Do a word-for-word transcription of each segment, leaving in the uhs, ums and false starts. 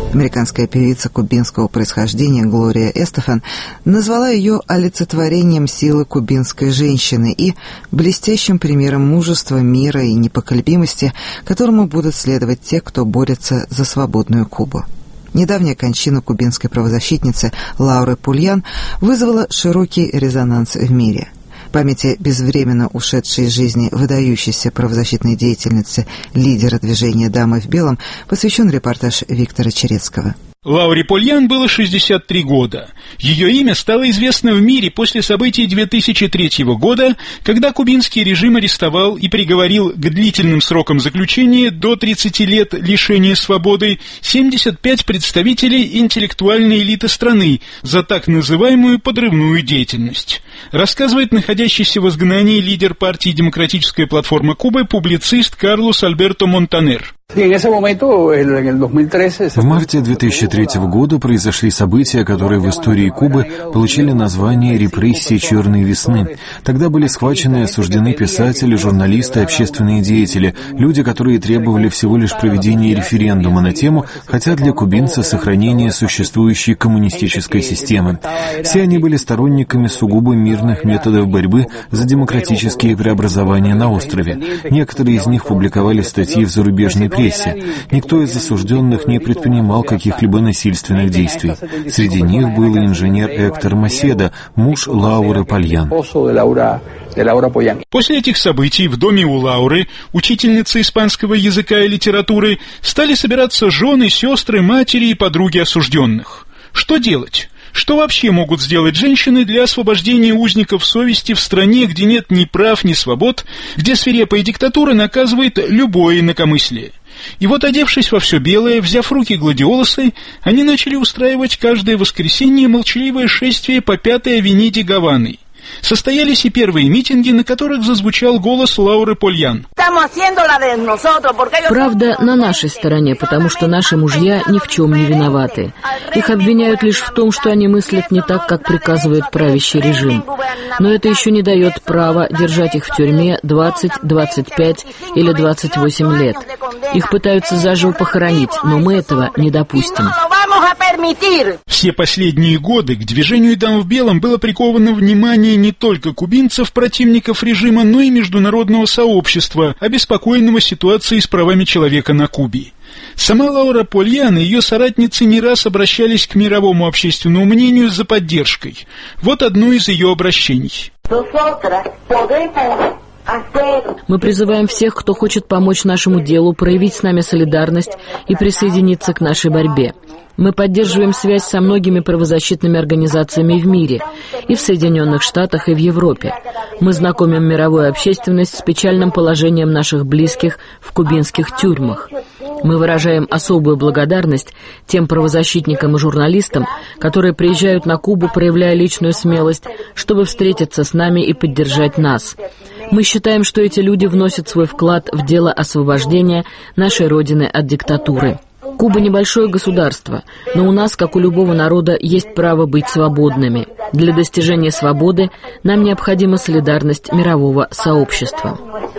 Американская певица кубинского происхождения Глория Эстефан назвала ее олицетворением силы кубинской женщины и блестящим примером мужества, мира и непоколебимости, которому будут следовать те, кто борется за свободную Кубу. Недавняя кончина кубинской правозащитницы Лауры Пульян вызвала широкий резонанс в мире. Памяти безвременно ушедшей из жизни выдающейся правозащитной деятельницы, лидера движения «Дамы в белом», посвящен репортаж Виктора Черецкого. Лауре Пульян было шестьдесят три года. Ее имя стало известно в мире после событий две тысячи третьего года, когда кубинский режим арестовал и приговорил к длительным срокам заключения до тридцати лет лишения свободы семьдесят пять представителей интеллектуальной элиты страны за так называемую подрывную деятельность. Рассказывает находящийся в изгнании лидер партии «Демократическая платформа Кубы» публицист Карлос Альберто Монтанер. В марте две тысячи третьего года произошли события, которые в истории Кубы получили название «Репрессии Черной весны». Тогда были схвачены и осуждены писатели, журналисты, общественные деятели, люди, которые требовали всего лишь проведения референдума на тему «Хотят ли кубинцы сохранения существующей коммунистической системы?». Все они были сторонниками сугубо мирных методов борьбы за демократические преобразования на острове. Некоторые из них публиковали статьи в зарубежной прессе. Никто из осужденных не предпринимал каких-либо насильственных действий. Среди них был инженер Эктор Маседа, муж Лауры Пульян. После этих событий в доме у Лауры, учительницы испанского языка и литературы, стали собираться жены, сестры, матери и подруги осужденных. Что делать? Что вообще могут сделать женщины для освобождения узников совести в стране, где нет ни прав, ни свобод, где свирепая диктатура наказывает любое инакомыслие? И вот, одевшись во все белое, взяв в руки гладиолусы, они начали устраивать каждое воскресенье молчаливое шествие по Пятой авениде Гаваны. Состоялись и первые митинги, на которых зазвучал голос Лауры Пульян. Правда на нашей стороне, потому что наши мужья ни в чем не виноваты. Их обвиняют лишь в том, что они мыслят не так, как приказывает правящий режим. Но это еще не дает права держать их в тюрьме двадцать, двадцать пять или двадцать восемь лет. Их пытаются заживо похоронить, но мы этого не допустим. Все последние годы к движению «Дам в белом» было приковано внимание не только кубинцев, противников режима, но и международного сообщества, обеспокоенного ситуацией с правами человека на Кубе. Сама Лаура Пульян и ее соратницы не раз обращались к мировому общественному мнению за поддержкой. Вот одно из ее обращений. Мы призываем всех, кто хочет помочь нашему делу, проявить с нами солидарность и присоединиться к нашей борьбе. Мы поддерживаем связь со многими правозащитными организациями в мире, и в Соединенных Штатах, и в Европе. Мы знакомим мировую общественность с печальным положением наших близких в кубинских тюрьмах. Мы выражаем особую благодарность тем правозащитникам и журналистам, которые приезжают на Кубу, проявляя личную смелость, чтобы встретиться с нами и поддержать нас. Мы считаем, что эти люди вносят свой вклад в дело освобождения нашей Родины от диктатуры. Куба небольшое государство, но у нас, как у любого народа, есть право быть свободными. Для достижения свободы нам необходима солидарность мирового сообщества.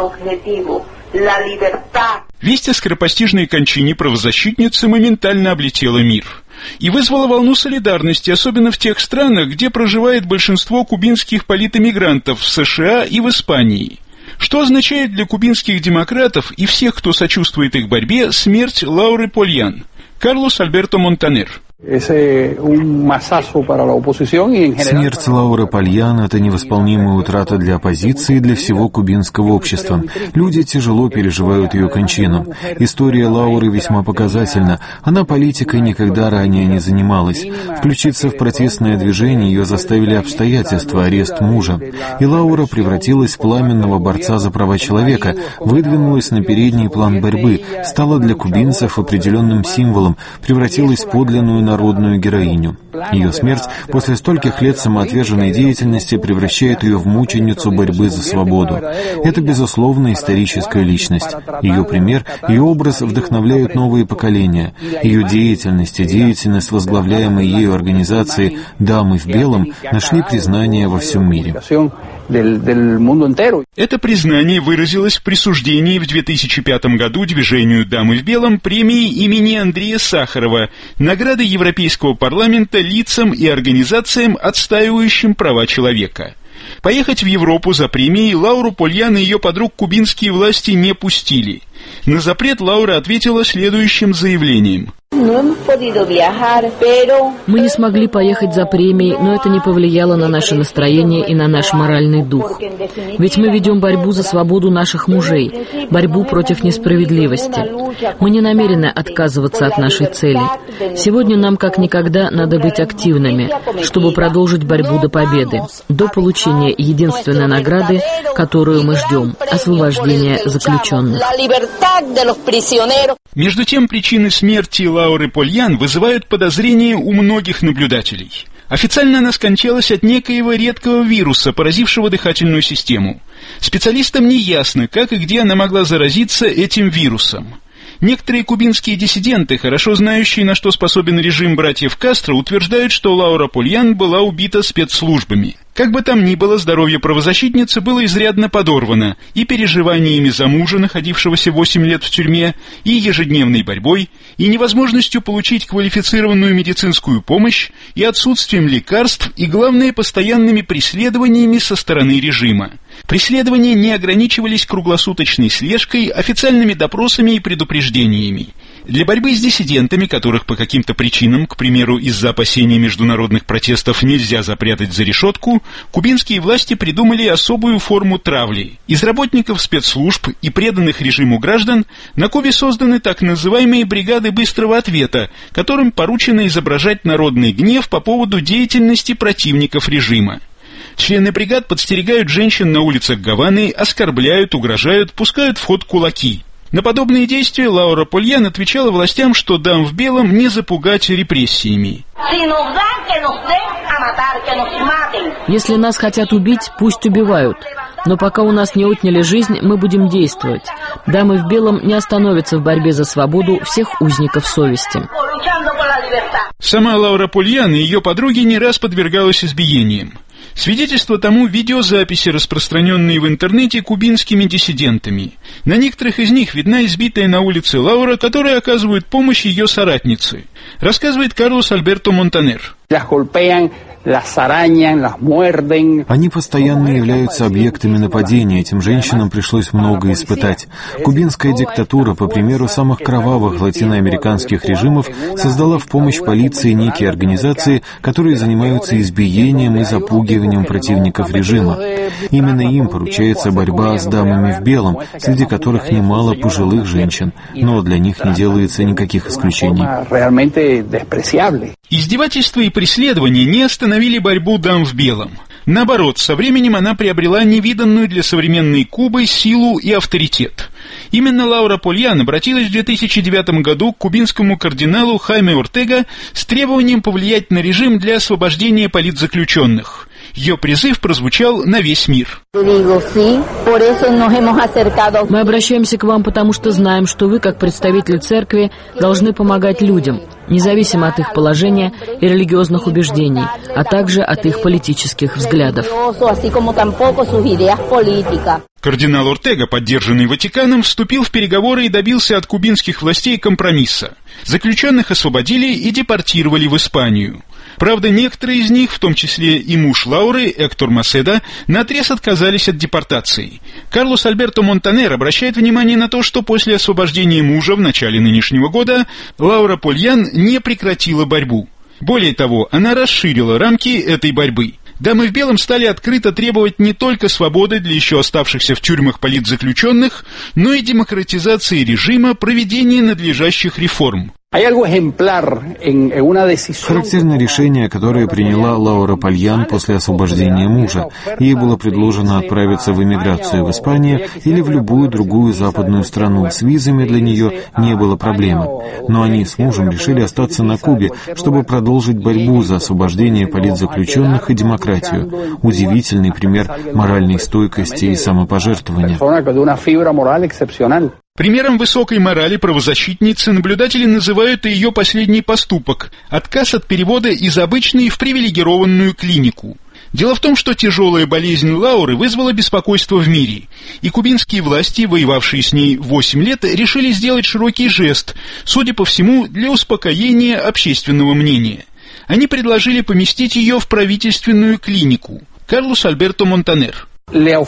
Весть о скоропостижной кончине правозащитницы моментально облетела мир и вызвала волну солидарности, особенно в тех странах, где проживает большинство кубинских политэмигрантов в США и в Испании. Что означает для кубинских демократов и всех, кто сочувствует их борьбе, смерть Лауры Пульян? Карлос Альберто Монтанер. Смерть Лауры Пульян – это невосполнимая утрата для оппозиции и для всего кубинского общества. Люди тяжело переживают ее кончину. История Лауры весьма показательна. Она политикой никогда ранее не занималась. Включиться в протестное движение ее заставили обстоятельства, арест мужа. И Лаура превратилась в пламенного борца за права человека, выдвинулась на передний план борьбы, стала для кубинцев определенным символом, превратилась в подлинную народную героиню. Ее смерть после стольких лет самоотверженной деятельности превращает ее в мученицу борьбы за свободу. Это, безусловно, историческая личность. Ее пример, ее образ вдохновляют новые поколения. Ее деятельность и деятельность возглавляемой ею организации «Дамы в белом» нашли признание во всем мире. Это признание выразилось в присуждении в две тысячи пятом году движению «Дамы в белом» премии имени Андрея Сахарова, награды Европейского парламента лицам и организациям, отстаивающим права человека. Поехать в Европу за премией Лауру Польян и ее подруг кубинские власти не пустили. На запрет Лаура ответила следующим заявлением. Мы не смогли поехать за премией, но это не повлияло на наше настроение и на наш моральный дух. Ведь мы ведем борьбу за свободу наших мужей, борьбу против несправедливости. Мы не намерены отказываться от нашей цели. Сегодня нам как никогда надо быть активными, чтобы продолжить борьбу до победы, до получения единственной награды, которую мы ждем – освобождения заключенных. Между тем, причины смерти Лауры Польян вызывают подозрения у многих наблюдателей. Официально она скончалась от некоего редкого вируса, поразившего дыхательную систему. Специалистам не ясно, как и где она могла заразиться этим вирусом. Некоторые кубинские диссиденты, хорошо знающие, на что способен режим братьев Кастро, утверждают, что Лаура Польян была убита спецслужбами. Как бы там ни было, здоровье правозащитницы было изрядно подорвано и переживаниями за мужа, находившегося восемь лет в тюрьме, и ежедневной борьбой, и невозможностью получить квалифицированную медицинскую помощь, и отсутствием лекарств, и, главное, постоянными преследованиями со стороны режима. Преследования не ограничивались круглосуточной слежкой, официальными допросами и предупреждениями. Для борьбы с диссидентами, которых по каким-то причинам, к примеру, из-за опасения международных протестов, нельзя запрятать за решетку, кубинские власти придумали особую форму травли. Из работников спецслужб и преданных режиму граждан на Кубе созданы так называемые бригады быстрого ответа, которым поручено изображать народный гнев по поводу деятельности противников режима. Члены бригад подстерегают женщин на улицах Гаваны, оскорбляют, угрожают, пускают в ход кулаки. На подобные действия Лаура Польян отвечала властям, что дам в белом не запугать репрессиями. Если нас хотят убить, пусть убивают. Но пока у нас не отняли жизнь, мы будем действовать. Дамы в белом не остановятся в борьбе за свободу всех узников совести. Сама Лаура Польян и ее подруги не раз подвергалась избиениям. Свидетельство тому видеозаписи, распространенные в интернете кубинскими диссидентами. На некоторых из них видна избитая на улице Лаура, которая оказывает помощь ее соратнице. Рассказывает Карлос Альберто Монтанер. Они постоянно являются объектами нападения, этим женщинам пришлось много испытать. Кубинская диктатура, по примеру самых кровавых латиноамериканских режимов, создала в помощь полиции некие организации, которые занимаются избиением и запугиванием противников режима. Именно им поручается борьба с дамами в белом, среди которых немало пожилых женщин, но для них не делается никаких исключений. Издевательства и преследования не остановили борьбу дам в белом. Наоборот, со временем она приобрела невиданную для современной Кубы силу и авторитет. Именно Лаура Польян обратилась в две тысячи девятом году к кубинскому кардиналу Хайме Ортега с требованием повлиять на режим для освобождения политзаключенных. Ее призыв прозвучал на весь мир. Мы обращаемся к вам, потому что знаем, что вы, как представители церкви, должны помогать людям, независимо от их положения и религиозных убеждений, а также от их политических взглядов. Кардинал Ортега, поддержанный Ватиканом, вступил в переговоры и добился от кубинских властей компромисса. Заключенных освободили и депортировали в Испанию. Правда, некоторые из них, в том числе и муж Лауры, Эктор Маседа, наотрез отказались от депортации. Карлос Альберто Монтанер обращает внимание на то, что после освобождения мужа в начале нынешнего года Лаура Польян не прекратила борьбу. Более того, она расширила рамки этой борьбы. Дамы в белом стали открыто требовать не только свободы для еще оставшихся в тюрьмах политзаключенных, но и демократизации режима, проведения надлежащих реформ. Характерное решение, которое приняла Лаура Польян после освобождения мужа. Ей было предложено отправиться в эмиграцию в Испанию или в любую другую западную страну. С визами для нее не было проблемы. Но они с мужем решили остаться на Кубе, чтобы продолжить борьбу за освобождение политзаключенных и демократию. Удивительный пример моральной стойкости и самопожертвования. Примером высокой морали правозащитницы наблюдатели называют и ее последний поступок – отказ от перевода из обычной в привилегированную клинику. Дело в том, что тяжелая болезнь Лауры вызвала беспокойство в мире, и кубинские власти, воевавшие с ней восемь лет, решили сделать широкий жест, судя по всему, для успокоения общественного мнения. Они предложили поместить ее в правительственную клинику. Карлос Альберто Монтанер. Ей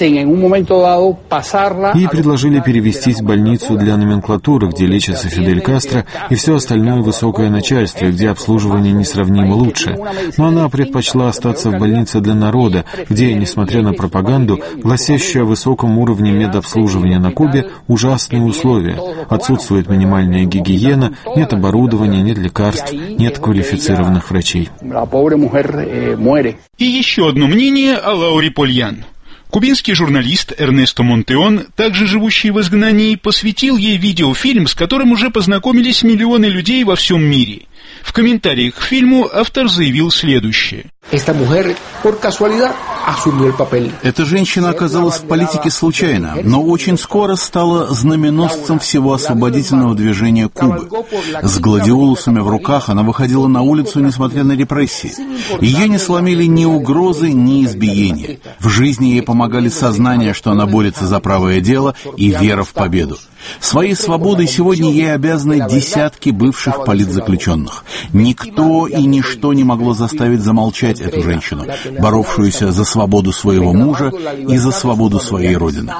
предложили перевестись в больницу для номенклатуры, где лечится Фидель Кастро и все остальное высокое начальство, где обслуживание несравнимо лучше. Но она предпочла остаться в больнице для народа, где, несмотря на пропаганду, гласящую о высоком уровне медобслуживания на Кубе, ужасные условия. Отсутствует минимальная гигиена, нет оборудования, нет лекарств, нет квалифицированных врачей. И еще одно мнение о Лауре Польян. Кубинский журналист Эрнесто Монтеон, также живущий в изгнании, посвятил ей видеофильм, с которым уже познакомились миллионы людей во всем мире. В комментариях к фильму автор заявил следующее. Эта женщина оказалась в политике случайно, но очень скоро стала знаменосцем всего освободительного движения Кубы. С гладиолусами в руках она выходила на улицу, несмотря на репрессии. Ее не сломили ни угрозы, ни избиения. В жизни ей помогали сознание, что она борется за правое дело, и вера в победу. Своей свободой сегодня ей обязаны десятки бывших политзаключенных. Никто и ничто не могло заставить замолчать эту женщину, боровшуюся за свободу своего мужа и за свободу своей родины.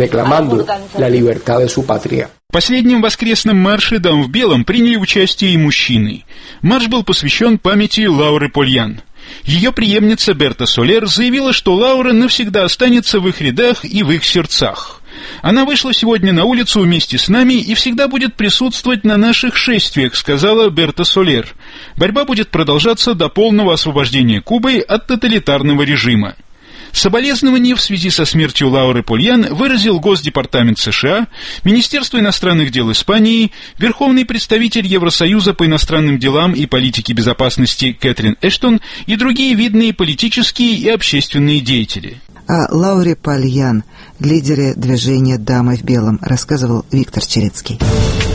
В последнем воскресном марше «Дам в белом» приняли участие и мужчины. Марш был посвящен памяти Лауры Польян. Ее преемница Берта Солер заявила, что Лаура навсегда останется в их рядах и в их сердцах. Она вышла сегодня на улицу вместе с нами и всегда будет присутствовать на наших шествиях, сказала Берта Солер. Борьба будет продолжаться до полного освобождения Кубы от тоталитарного режима. Соболезнования в связи со смертью Лауры Польян выразил Госдепартамент США, Министерство иностранных дел Испании, Верховный представитель Евросоюза по иностранным делам и политике безопасности Кэтрин Эштон и другие видные политические и общественные деятели. О Лауре Польян, лидере движения «Дамы в белом», рассказывал Виктор Черецкий.